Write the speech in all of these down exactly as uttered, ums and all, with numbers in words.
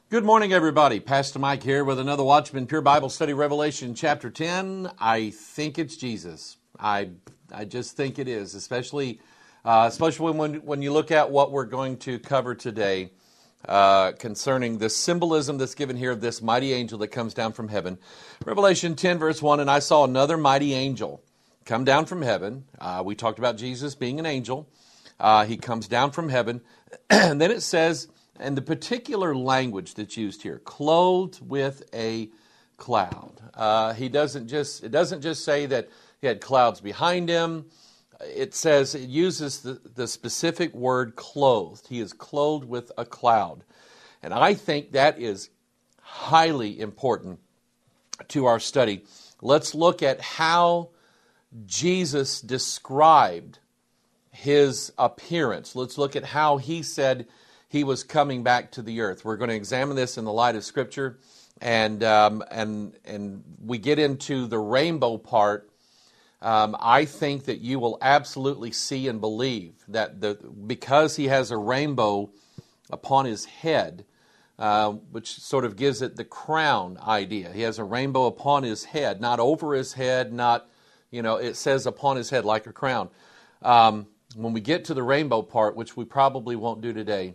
Good morning, everybody. Pastor Mike here with another Watchman Pure Bible Study, Revelation chapter ten. I think it's Jesus. I I just think it is, especially uh, especially when when you look at what we're going to cover today uh, concerning the symbolism that's given here of this mighty angel that comes down from heaven. Revelation ten, verse one, and I saw another mighty angel come down from heaven. Uh, we talked about Jesus being an angel. Uh, he comes down from heaven, and then it says, and the particular language that's used here, clothed with a cloud. Uh, he doesn't just, it doesn't just say that he had clouds behind him. It says, it uses the, the specific word clothed. He is clothed with a cloud. And I think that is highly important to our study. Let's look at how Jesus described his appearance. Let's look at how he said he was coming back to the earth. We're going to examine this in the light of Scripture, and um, and and we get into the rainbow part. Um, I think that you will absolutely see and believe that the because he has a rainbow upon his head, uh, which sort of gives it the crown idea. He has a rainbow upon his head, not over his head, not, you know, it says upon his head like a crown. Um, when we get to the rainbow part, which we probably won't do today,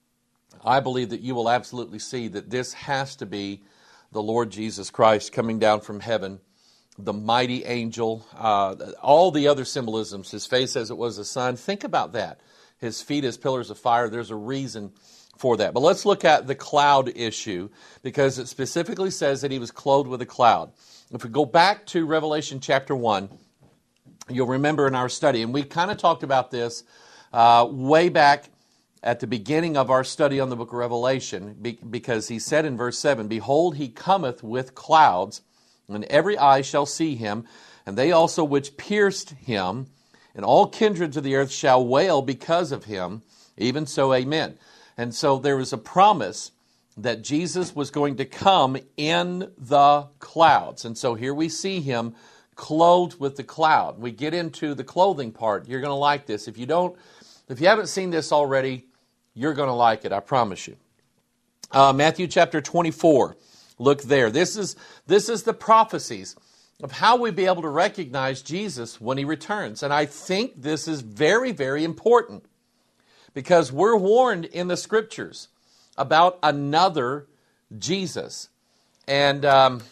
I believe that you will absolutely see that this has to be the Lord Jesus Christ coming down from heaven, the mighty angel, uh, all the other symbolisms, his face as it was the sun. Think about that. His feet as pillars of fire. There's a reason for that. But let's look at the cloud issue, because it specifically says that he was clothed with a cloud. If we go back to Revelation chapter one, you'll remember in our study, and we kind of talked about this uh, way back at the beginning of our study on the book of Revelation, because he said in verse seven, "Behold, he cometh with clouds, and every eye shall see him, and they also which pierced him, and all kindreds of the earth shall wail because of him. Even so, amen." And so there was a promise that Jesus was going to come in the clouds. And so here we see him clothed with the cloud. We get into the clothing part. You're going to like this. If you don't, if you haven't seen this already, you're going to like it, I promise you. Uh, Matthew chapter twenty-four, look there. This is, this is the prophecies of how we be able to recognize Jesus when he returns. And I think this is very, very important, because we're warned in the Scriptures about another Jesus. And um,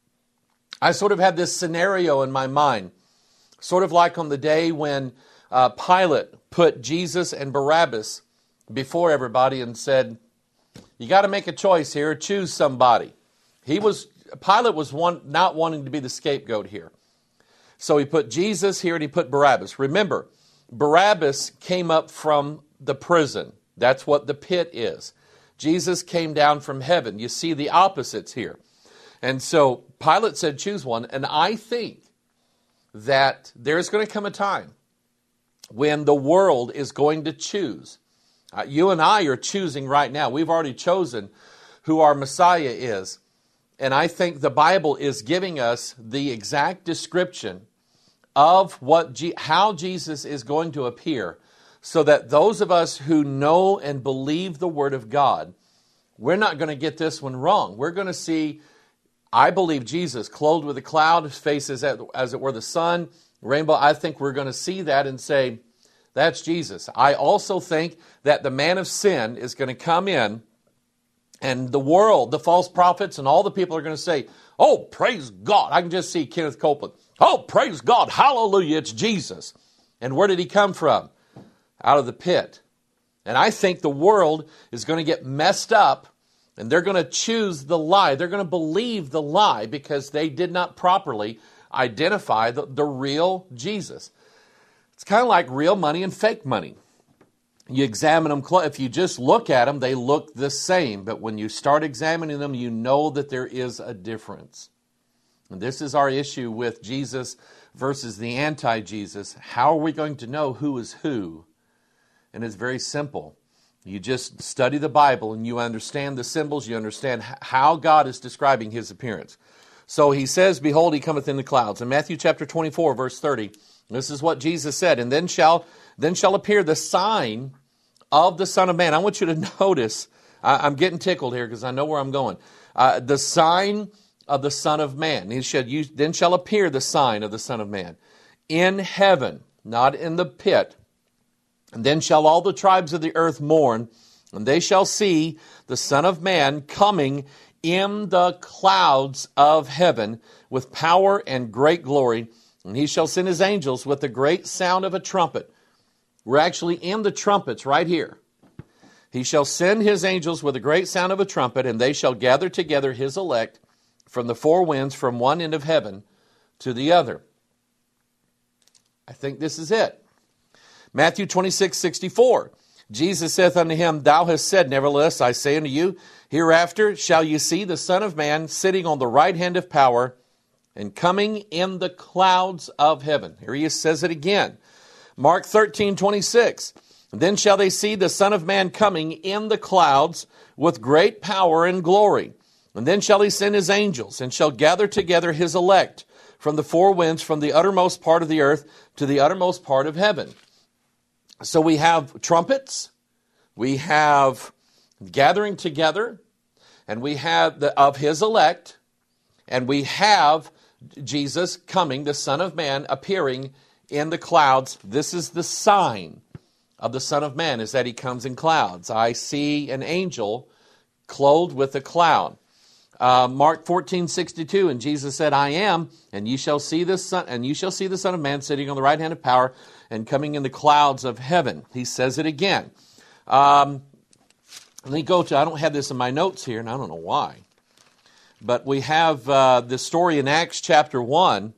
I sort of had this scenario in my mind, sort of like on the day when uh, Pilate put Jesus and Barabbas before everybody and said, you got to make a choice here, choose somebody. He was, Pilate was one, not wanting to be the scapegoat here. So he put Jesus here and he put Barabbas. Remember, Barabbas came up from the prison. That's what the pit is. Jesus came down from heaven. You see the opposites here. And so Pilate said, choose one. And I think that there's going to come a time when the world is going to choose. Uh, you and I are choosing right now. We've already chosen who our Messiah is. And I think the Bible is giving us the exact description of what G- how Jesus is going to appear, so that those of us who know and believe the Word of God, we're not going to get this one wrong. We're going to see, I believe, Jesus clothed with a cloud, his face as, as it were the sun, rainbow. I think we're going to see that and say, that's Jesus. I also think that the man of sin is going to come in, and the world, the false prophets, and all the people are going to say, oh, praise God. I can just see Kenneth Copeland. Oh, praise God. Hallelujah. It's Jesus. And where did he come from? Out of the pit. And I think the world is going to get messed up, and they're going to choose the lie. They're going to believe the lie because they did not properly identify the, the real Jesus. It's kind of like real money and fake money. You examine them, if you just look at them, they look the same. But when you start examining them, you know that there is a difference. And this is our issue with Jesus versus the anti-Jesus. How are we going to know who is who? And it's very simple. You just study the Bible and you understand the symbols. You understand how God is describing his appearance. So he says, behold, he cometh in the clouds. In Matthew chapter twenty-four, verse thirty, this is what Jesus said. And then shall then shall appear the sign of the Son of Man. I want you to notice I, I'm getting tickled here because I know where I'm going. Uh, the sign of the Son of Man. He said, you, then shall appear the sign of the Son of Man in heaven, not in the pit. And then shall all the tribes of the earth mourn, and they shall see the Son of Man coming in the clouds of heaven with power and great glory. And he shall send his angels with the great sound of a trumpet. We're actually in the trumpets right here. He shall send his angels with a great sound of a trumpet, and they shall gather together his elect from the four winds, from one end of heaven to the other. I think this is it. Matthew twenty-six sixty-four. Jesus saith unto him, Thou hast said, nevertheless, I say unto you, hereafter shall you see the Son of Man sitting on the right hand of power and coming in the clouds of heaven. Here he says it again. Mark thirteen twenty-six. Then shall they see the Son of Man coming in the clouds with great power and glory. And then shall he send his angels, and shall gather together his elect from the four winds, from the uttermost part of the earth to the uttermost part of heaven. So we have trumpets, we have gathering together, and we have the of his elect, and we have Jesus coming, the Son of Man, appearing in the clouds. This is the sign of the Son of Man, is that he comes in clouds. I see an angel clothed with a cloud. Uh, Mark fourteen sixty-two, and Jesus said, I am, and you shall see the Son, and you shall see the Son of Man sitting on the right hand of power and coming in the clouds of heaven. He says it again. Um, let me go to, I don't have this in my notes here, and I don't know why. But we have uh, the story in Acts chapter one.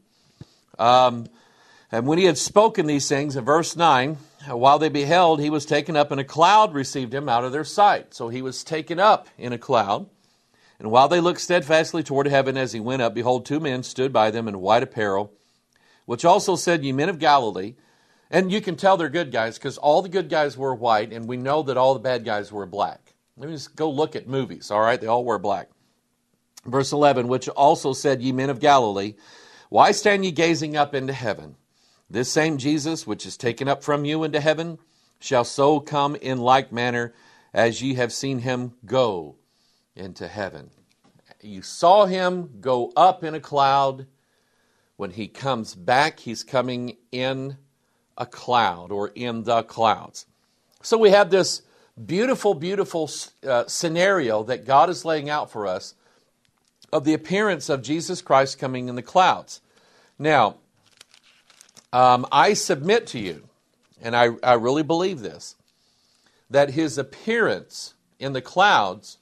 Um, and when he had spoken these things, in verse nine, while they beheld, he was taken up, and a cloud received him out of their sight. So he was taken up in a cloud. And while they looked steadfastly toward heaven as he went up, behold, two men stood by them in white apparel, which also said, Ye men of Galilee. And you can tell they're good guys, because all the good guys were white, and we know that all the bad guys were black. Let me just go look at movies, all right? They all wear black. Verse eleven, which also said, Ye men of Galilee, why stand ye gazing up into heaven? This same Jesus, which is taken up from you into heaven, shall so come in like manner as ye have seen him go into heaven. You saw him go up in a cloud. When he comes back, he's coming in a cloud, or in the clouds. So we have this beautiful, beautiful uh, scenario that God is laying out for us of the appearance of Jesus Christ coming in the clouds. Now, um, I submit to you, and I, I really believe this, that his appearance in the clouds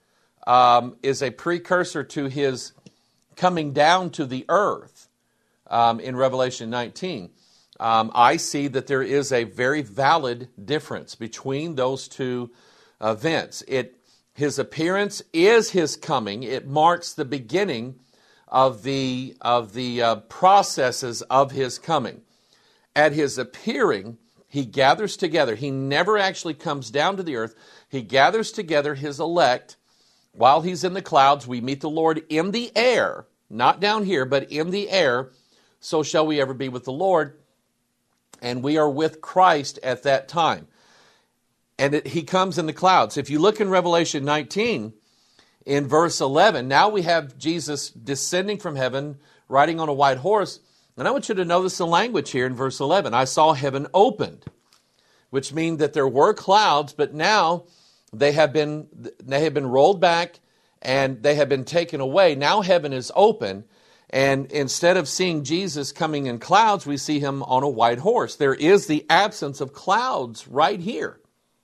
um, is a precursor to his coming down to the earth um, in Revelation nineteen. Um, I see that there is a very valid difference between those two events. It, his appearance is his coming. It marks the beginning of the, of the uh, processes of his coming. At his appearing, he gathers together. He never actually comes down to the earth. He gathers together his elect. While he's in the clouds, we meet the Lord in the air, not down here, but in the air. So shall we ever be with the Lord. And we are with Christ at that time. And it, he comes in the clouds. If you look in Revelation nineteen, in verse eleven, now we have Jesus descending from heaven, riding on a white horse. And I want you to notice the language here in verse eleven. I saw heaven opened, which means that there were clouds, but now they have been, they have been rolled back and they have been taken away. Now heaven is open. And instead of seeing Jesus coming in clouds, we see him on a white horse. There is the absence of clouds right here.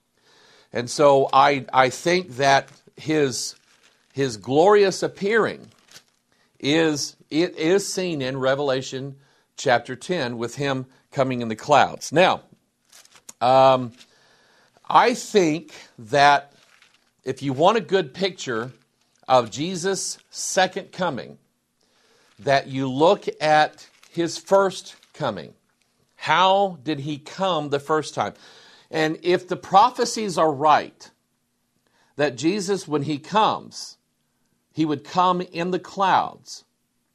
And so I, I think that his, his glorious appearing is, it is seen in Revelation chapter ten with him coming in the clouds. Now, um, I think that if you want a good picture of Jesus' second coming, that you look at his first coming. How did he come the first time? And if the prophecies are right, that Jesus, when he comes, he would come in the clouds,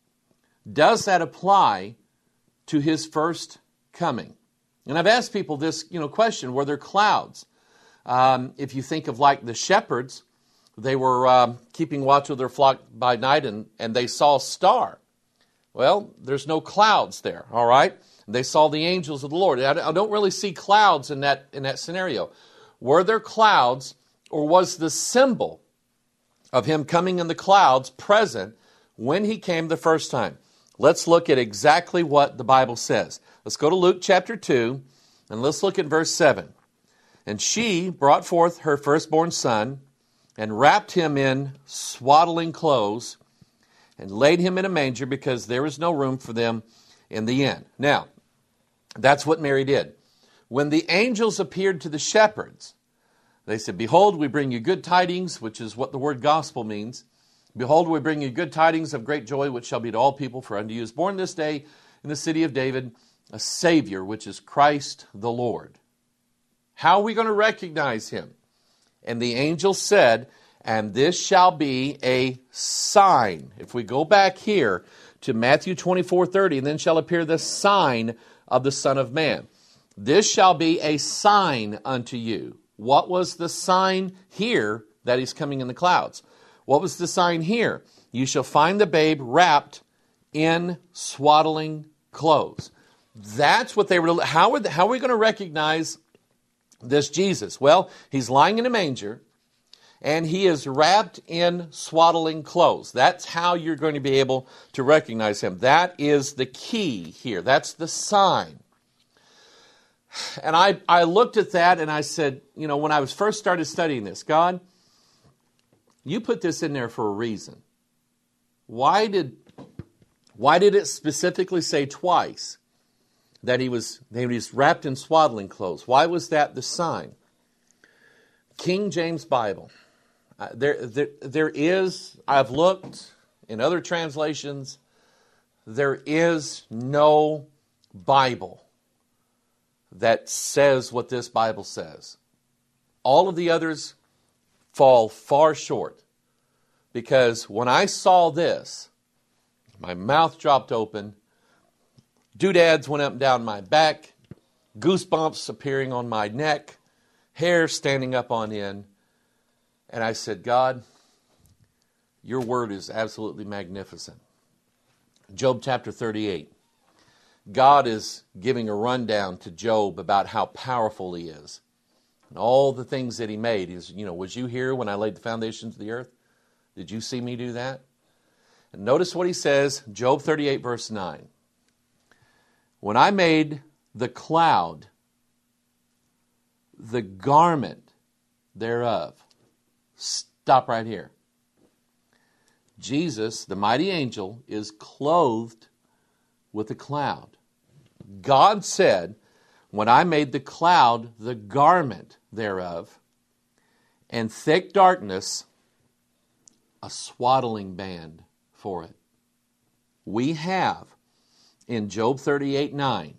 does that apply to his first coming? And I've asked people this, you know, question, were there clouds? Um, if you think of like the shepherds, they were uh, keeping watch of their flock by night, and, and they saw a star. Well, there's no clouds there, all right? They saw the angels of the Lord. I, I don't really see clouds in that, in that scenario. Were there clouds, or was the symbol of him coming in the clouds present when he came the first time? Let's look at exactly what the Bible says. Let's go to Luke chapter two, and let's look at verse seven. And she brought forth her firstborn son, and wrapped him in swaddling clothes, and laid him in a manger, because there was no room for them in the inn. Now, that's what Mary did. When the angels appeared to the shepherds, they said, "Behold, we bring you good tidings," which is what the word gospel means. "Behold, we bring you good tidings of great joy, which shall be to all people. For unto you is born this day in the city of David a Savior, which is Christ the Lord." How are we going to recognize him? And the angel said, "And this shall be a sign." If we go back here to Matthew twenty-four thirty, "And then shall appear the sign of the Son of Man. This shall be a sign unto you." What was the sign here that he's coming in the clouds? What was the sign here? "You shall find the babe wrapped in swaddling clothes." That's what they were. How are, they, how are we going to recognize this Jesus? Well, he's lying in a manger, and he is wrapped in swaddling clothes. That's how you're going to be able to recognize him. That is the key here. That's the sign. And I, I looked at that and I said, you know, when I was first started studying this, God, you put this in there for a reason. Why did, why did it specifically say twice that he was, that he was wrapped in swaddling clothes? Why was that the sign? King James Bible. Uh, there, there, there is, I've looked in other translations, there is no Bible that says what this Bible says. All of the others fall far short, because when I saw this, my mouth dropped open, doodads went up and down my back, goosebumps appearing on my neck, hair standing up on end, and I said, "God, your word is absolutely magnificent." Job chapter thirty-eight. God is giving a rundown to Job about how powerful he is and all the things that he made. He's, you know, "Was you here when I laid the foundations of the earth? Did you see me do that?" And notice what he says, Job thirty-eight, verse nine. "When I made the cloud, the garment thereof." Stop right here. Jesus, the mighty angel, is clothed with a cloud. God said, "When I made the cloud the garment thereof, and thick darkness a swaddling band for it." We have in Job thirty-eight nine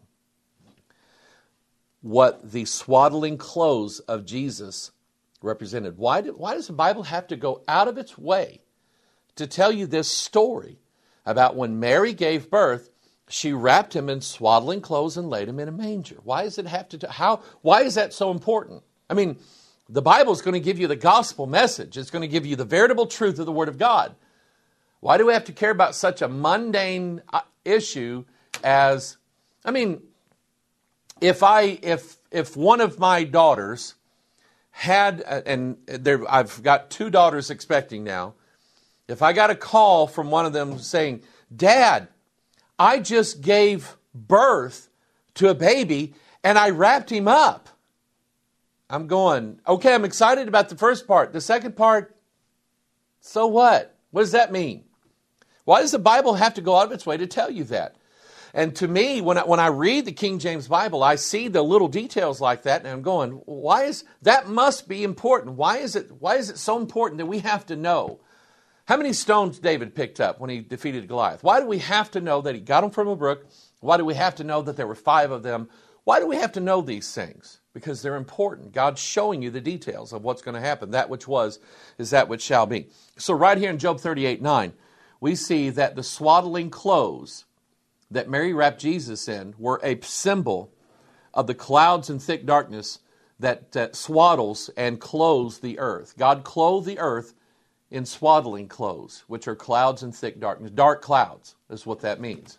what the swaddling clothes of Jesus represented. Why, do, why does the Bible have to go out of its way to tell you this story about when Mary gave birth? She wrapped him in swaddling clothes and laid him in a manger. Why does it have to? How? Why is that so important? I mean, the Bible is going to give you the gospel message. It's going to give you the veritable truth of the Word of God. Why do we have to care about such a mundane issue as? I mean, if I if if one of my daughters had, and there, I've got two daughters expecting now. If I got a call from one of them saying, "Dad, I just gave birth to a baby and I wrapped him up," I'm going, okay, I'm excited about the first part. The second part, so what? What does that mean? Why does the Bible have to go out of its way to tell you that? And to me, when I, when I read the King James Bible, I see the little details like that, and I'm going, why is that must be important? Why is it, why is it so important that we have to know? How many stones David picked up when he defeated Goliath? Why do we have to know that he got them from a brook? Why do we have to know that there were five of them? Why do we have to know these things? Because they're important. God's showing you the details of what's going to happen. That which was is that which shall be. So right here in Job thirty-eight nine, we see that the swaddling clothes that Mary wrapped Jesus in were a symbol of the clouds and thick darkness that, that swaddles and clothes the earth. God clothed the earth in swaddling clothes, which are clouds and thick darkness. Dark clouds is what that means.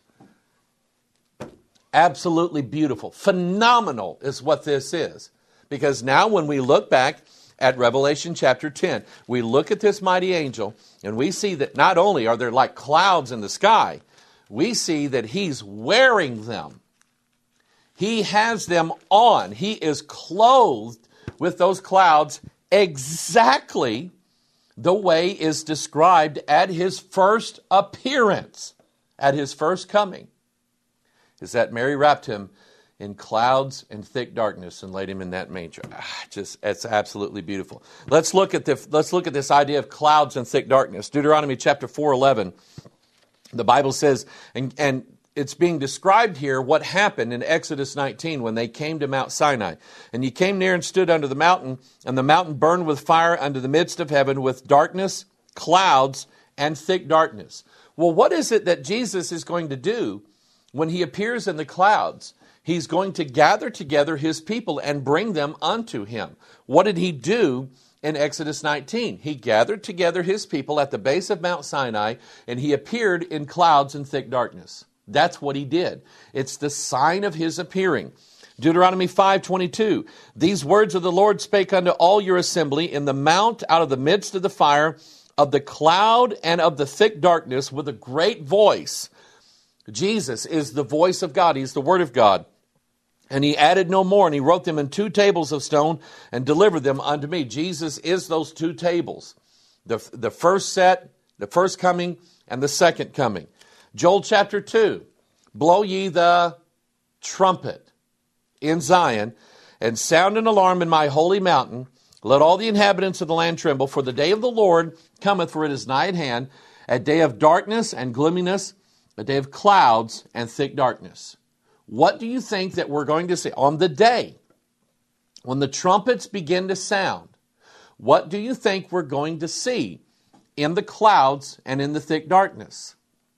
Absolutely beautiful. Phenomenal is what this is. Because now when we look back at Revelation chapter ten, we look at this mighty angel and we see that not only are there like clouds in the sky, we see that he's wearing them. He has them on. He is clothed with those clouds exactly the way is described at his first appearance, at his first coming. Is that Mary wrapped him in clouds and thick darkness and laid him in that manger. Ah, just, it's absolutely beautiful. Let's look at the, let's look at this idea of clouds and thick darkness. Deuteronomy chapter four eleven. The Bible says, and, and it's being described here what happened in Exodus nineteen when they came to Mount Sinai. And he came near and stood under the mountain, and the mountain burned with fire under the midst of heaven with darkness, clouds, and thick darkness. Well, what is it that Jesus is going to do when he appears in the clouds? He's going to gather together his people and bring them unto him. What did he do in Exodus nineteen? He gathered together his people at the base of Mount Sinai, and he appeared in clouds and thick darkness. That's what he did. It's the sign of his appearing. Deuteronomy five twenty-two. These words of the Lord spake unto all your assembly in the mount out of the midst of the fire, of the cloud and of the thick darkness with a great voice. Jesus is the voice of God. He's the Word of God. And he added no more, and he wrote them in two tables of stone and delivered them unto me. Jesus is those two tables. The, the first set, the first coming, and the second coming. Joel chapter two. Blow ye the trumpet in Zion, and sound an alarm in my holy mountain. Let all the inhabitants of the land tremble, for the day of the Lord cometh, for it is nigh at hand, a day of darkness and gloominess, a day of clouds and thick darkness. What do you think that we're going to see on the day when the trumpets begin to sound? What do you think we're going to see in the clouds and in the thick darkness?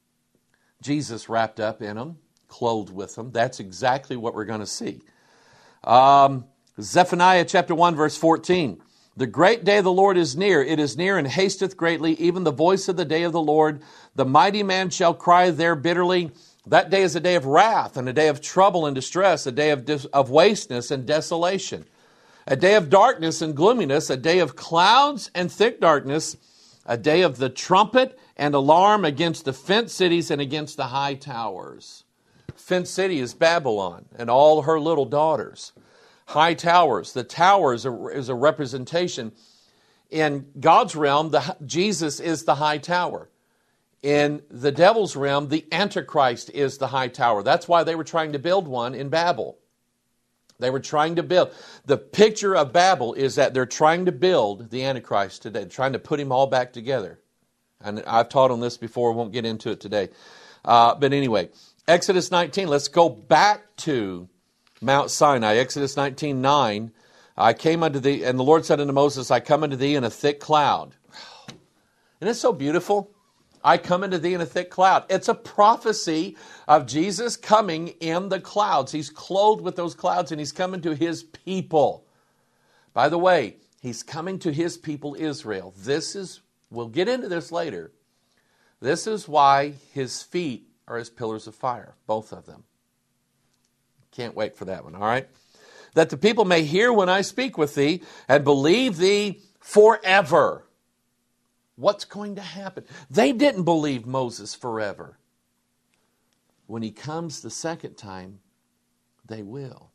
Jesus wrapped up in them, clothed with them. That's exactly what we're going to see. Um, Zephaniah chapter one, verse fourteen. The great day of the Lord is near. It is near and hasteth greatly, even the voice of the day of the Lord. The mighty man shall cry there bitterly. That day is a day of wrath and a day of trouble and distress, a day of, dis- of wasteness and desolation, a day of darkness and gloominess, a day of clouds and thick darkness, a day of the trumpet and alarm against the fenced cities and against the high towers. Fenced city is Babylon and all her little daughters. High towers. The tower is a, is a representation. In God's realm, the, Jesus is the high tower. In the devil's realm, the Antichrist is the high tower. That's why they were trying to build one in Babel. They were trying to build. The picture of Babel is that they're trying to build the Antichrist today, trying to put him all back together. And I've taught on this before, won't get into it today. Uh, but anyway, Exodus nineteen, let's go back to Mount Sinai. Exodus nineteen nine, I came unto thee, and the Lord said unto Moses, I come unto thee in a thick cloud. Isn't it so beautiful? I come into thee in a thick cloud. It's a prophecy of Jesus coming in the clouds. He's clothed with those clouds and he's coming to his people. By the way, he's coming to his people Israel. This is, we'll get into this later. This is why his feet are as pillars of fire, both of them. Can't wait for that one, all right? That the people may hear when I speak with thee and believe thee forever. What's going to happen? They didn't believe Moses forever. When he comes the second time, they will.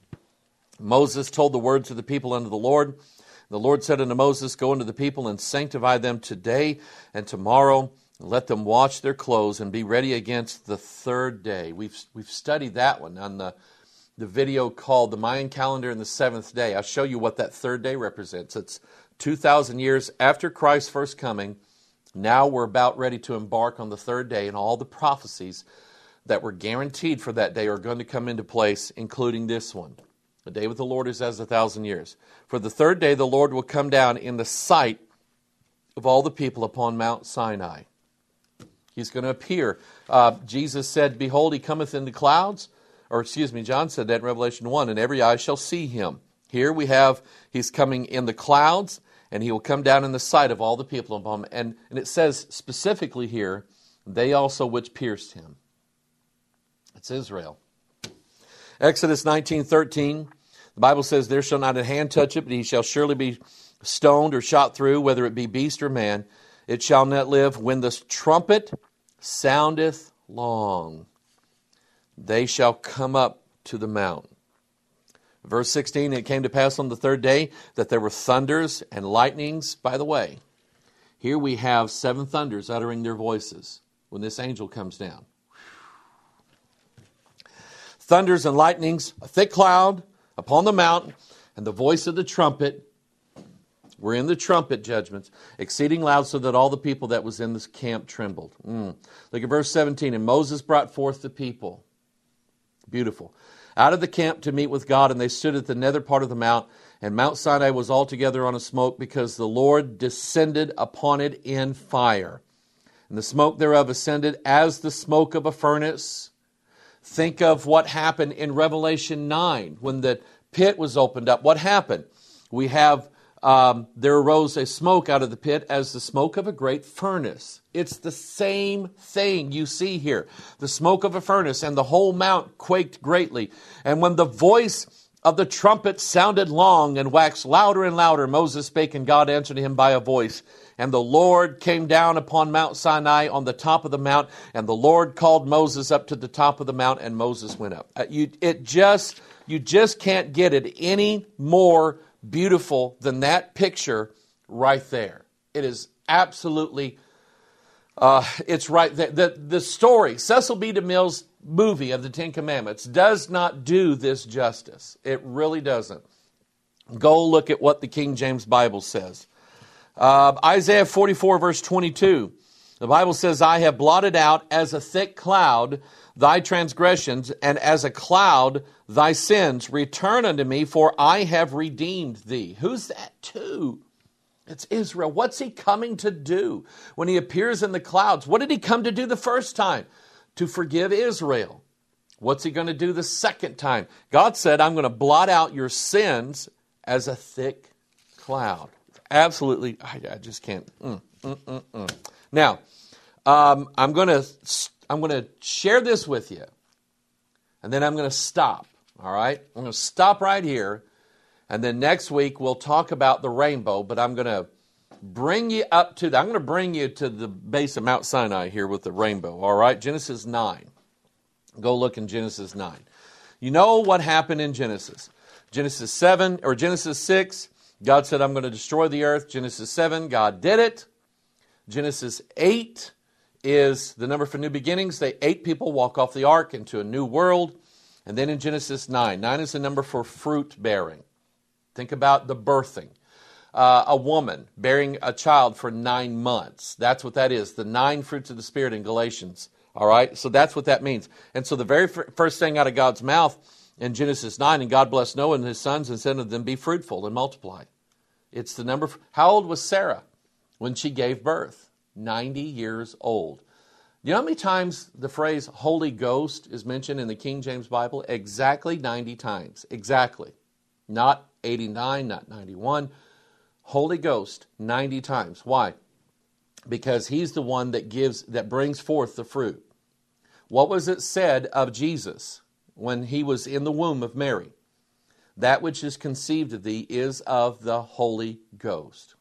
Moses told the words of the people unto the Lord. The Lord said unto Moses, go unto the people and sanctify them today and tomorrow. And let them wash their clothes and be ready against the third day. We've, we've studied that one on the, the video called The Mayan Calendar and the Seventh Day. I'll show you what that third day represents. It's two thousand years after Christ's first coming. Now we're about ready to embark on the third day, and all the prophecies that were guaranteed for that day are going to come into place, including this one. The day with the Lord is as a thousand years. For the third day the Lord will come down in the sight of all the people upon Mount Sinai. He's going to appear. Uh, Jesus said, behold, he cometh in the clouds. Or excuse me, John said that in Revelation one, and every eye shall see him. Here we have, he's coming in the clouds, and he will come down in the sight of all the people upon him. And, and it says specifically here, they also which pierced him. It's Israel. Exodus nineteen thirteen, the Bible says, there shall not a hand touch it, but he shall surely be stoned or shot through, whether it be beast or man. It shall not live. When the trumpet soundeth long, they shall come up to the mount. Verse sixteen, it came to pass on the third day that there were thunders and lightnings by the way. Here we have seven thunders uttering their voices when this angel comes down. Thunders and lightnings, a thick cloud upon the mountain, and the voice of the trumpet. We're in the trumpet judgments, exceeding loud, so that all the people that was in this camp trembled. Mm. Look at verse seventeen. And Moses brought forth the people. Beautiful. Out of the camp to meet with God, and they stood at the nether part of the mount, and Mount Sinai was altogether on a smoke, because the Lord descended upon it in fire. And the smoke thereof ascended as the smoke of a furnace. Think of what happened in Revelation nine, when the pit was opened up. What happened? We have, um, there arose a smoke out of the pit as the smoke of a great furnace. It's the same thing you see here. The smoke of a furnace, and the whole mount quaked greatly. And when the voice of the trumpet sounded long and waxed louder and louder, Moses spake, and God answered him by a voice. And the Lord came down upon Mount Sinai on the top of the mount, and the Lord called Moses up to the top of the mount, and Moses went up. Uh, you, it just, you just can't get it any more beautiful than that picture right there. It is absolutely, uh, it's right there. The, the story, Cecil B. DeMille's movie of the Ten Commandments, does not do this justice. It really doesn't. Go look at what the King James Bible says. Uh, Isaiah forty-four, verse twenty-two. The Bible says, I have blotted out as a thick cloud thy transgressions, and as a cloud thy sins. Return unto me, for I have redeemed thee. Who's that to? It's Israel. What's he coming to do when he appears in the clouds? What did he come to do the first time? To forgive Israel. What's he going to do the second time? God said, I'm going to blot out your sins as a thick cloud. Absolutely, I, I just can't. Mm, mm, mm, mm. Now, um, I'm going to I'm going to share this with you, and then I'm going to stop. All right, I'm going to stop right here, and then next week we'll talk about the rainbow. But I'm going to bring you up to the, I'm going to bring you to the base of Mount Sinai here with the rainbow. All right, Genesis nine. Go look in Genesis nine. You know what happened in Genesis? Genesis seven or Genesis six. God said, I'm going to destroy the earth. Genesis seven, God did it. Genesis eight is the number for new beginnings. They eight people walk off the ark into a new world. And then in Genesis nine, nine is the number for fruit bearing. Think about the birthing. Uh, a woman bearing a child for nine months. That's what that is. The nine fruits of the Spirit in Galatians. All right? So that's what that means. And so the very first thing out of God's mouth in Genesis nine, and God blessed Noah and his sons and said unto them, be fruitful and multiply. It's the number. For, how old was Sarah when she gave birth? ninety years old. You know how many times the phrase Holy Ghost is mentioned in the King James Bible? Exactly ninety times. Exactly. Not eighty-nine, not ninety-one. Holy Ghost, ninety times. Why? Because he's the one that gives, that brings forth the fruit. What was it said of Jesus when he was in the womb of Mary? That which is conceived of thee is of the Holy Ghost.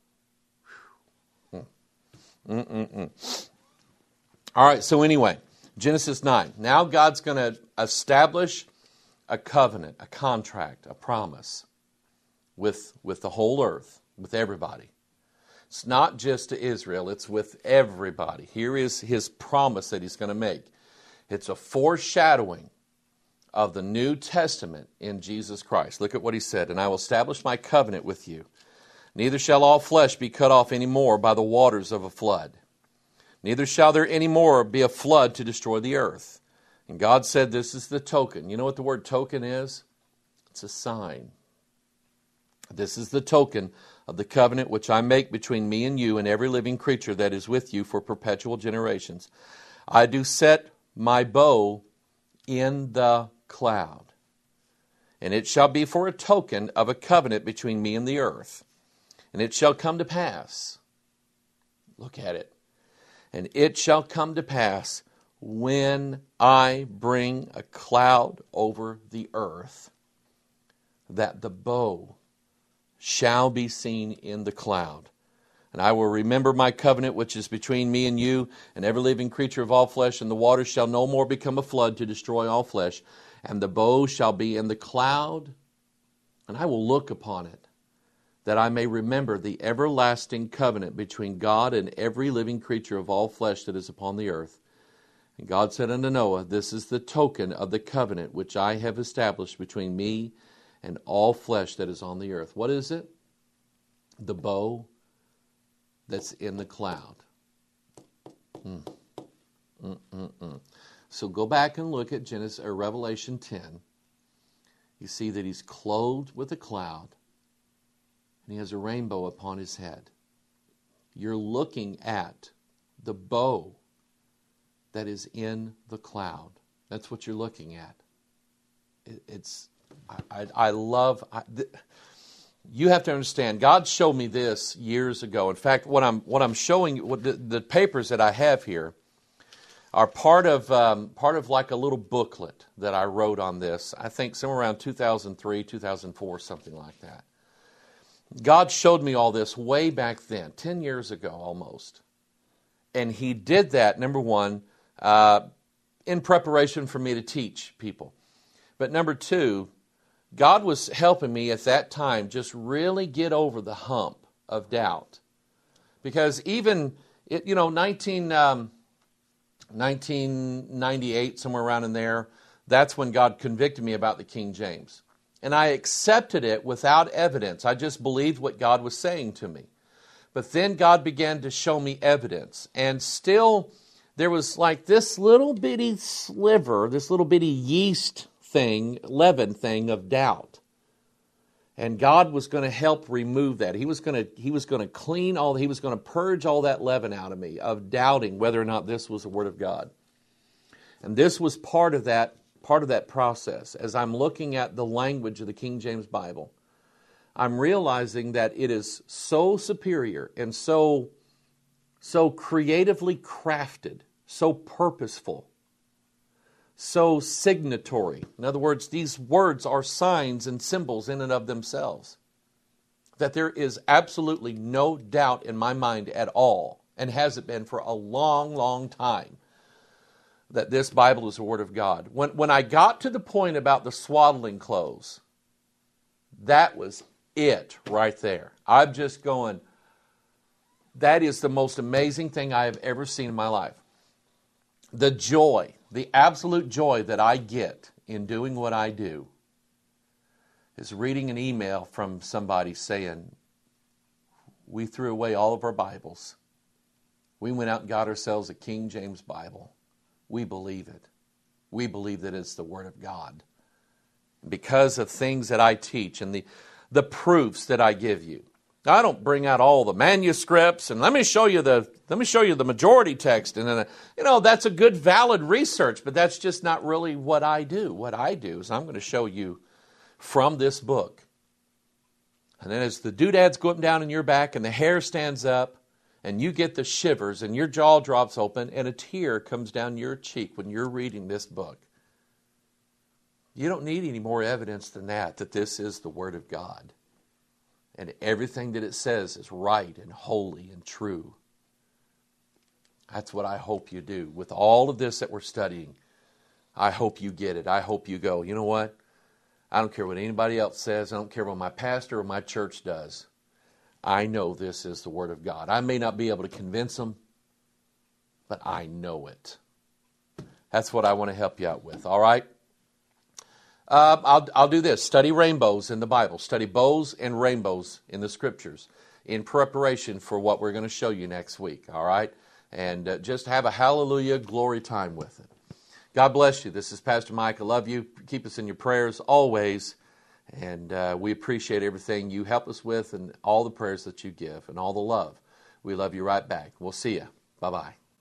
Mm-mm-mm. All right, so anyway, Genesis nine. Now God's going to establish a covenant, a contract, a promise with, with the whole earth, with everybody. It's not just to Israel, it's with everybody. Here is his promise that he's going to make. It's a foreshadowing of the New Testament in Jesus Christ. Look at what he said. And I will establish my covenant with you. Neither shall all flesh be cut off any more by the waters of a flood. Neither shall there any more be a flood to destroy the earth. And God said, this is the token. You know what the word token is? It's a sign. This is the token of the covenant which I make between me and you and every living creature that is with you for perpetual generations. I do set my bow in the cloud, and it shall be for a token of a covenant between me and the earth. And it shall come to pass, look at it, and it shall come to pass when I bring a cloud over the earth, that the bow shall be seen in the cloud. And I will remember my covenant which is between me and you and every living creature of all flesh, and the waters shall no more become a flood to destroy all flesh. And the bow shall be in the cloud, and I will look upon it, that I may remember the everlasting covenant between God and every living creature of all flesh that is upon the earth. And God said unto Noah, this is the token of the covenant which I have established between me and all flesh that is on the earth. What is it? The bow that's in the cloud. Mm. Mm, mm, mm. So go back and look at Genesis or Revelation ten. You see that he's clothed with a cloud, and he has a rainbow upon his head. You're looking at the bow that is in the cloud. That's what you're looking at. It, it's I, I, I love. I, th- You have to understand, God showed me this years ago. In fact, what I'm what I'm showing you, what the, the papers that I have here are part of um, part of like a little booklet that I wrote on this. I think somewhere around two thousand three, two thousand four, something like that. God showed me all this way back then, ten years ago almost. And He did that, number one, uh, in preparation for me to teach people. But number two, God was helping me at that time just really get over the hump of doubt. Because even, it, you know, nineteen, um, nineteen ninety-eight, somewhere around in there, that's when God convicted me about the King James. And I accepted it without evidence. I just believed what God was saying to me. But then God began to show me evidence. And still, there was like this little bitty sliver, this little bitty yeast thing, leaven thing of doubt. And God was going to help remove that. He was going to, he was going to clean all, he was going to purge all that leaven out of me, of doubting whether or not this was the Word of God. And this was part of that, part of that process. As I'm looking at the language of the King James Bible, I'm realizing that it is so superior and so, so creatively crafted, so purposeful, so signatory. In other words, these words are signs and symbols in and of themselves. That there is absolutely no doubt in my mind at all, and hasn't been for a long, long time, that this Bible is the Word of God. When, when I got to the point about the swaddling clothes, that was it right there. I'm just going, that is the most amazing thing I have ever seen in my life. The joy, the absolute joy that I get in doing what I do is reading an email from somebody saying, we threw away all of our Bibles. We went out and got ourselves a King James Bible. We believe it. We believe that it's the Word of God. Because of things that I teach and the, the proofs that I give you. Now, I don't bring out all the manuscripts and let me show you the let me show you the majority text, and then you know that's a good valid research, but that's just not really what I do. What I do is I'm going to show you from this book. And then as the doodads go up and down in your back and the hair stands up and you get the shivers and your jaw drops open and a tear comes down your cheek when you're reading this book. You don't need any more evidence than that, that this is the Word of God. And everything that it says is right and holy and true. That's what I hope you do. With all of this that we're studying, I hope you get it. I hope you go, you know what? I don't care what anybody else says. I don't care what my pastor or my church does. I know this is the Word of God. I may not be able to convince them, but I know it. That's what I want to help you out with, all right? Uh, I'll, I'll do this. Study rainbows in the Bible. Study bows and rainbows in the Scriptures in preparation for what we're going to show you next week, all right? And uh, just have a hallelujah glory time with it. God bless you. This is Pastor Mike. I love you. Keep us in your prayers always. And uh, we appreciate everything you help us with and all the prayers that you give and all the love. We love you right back. We'll see you. Bye-bye.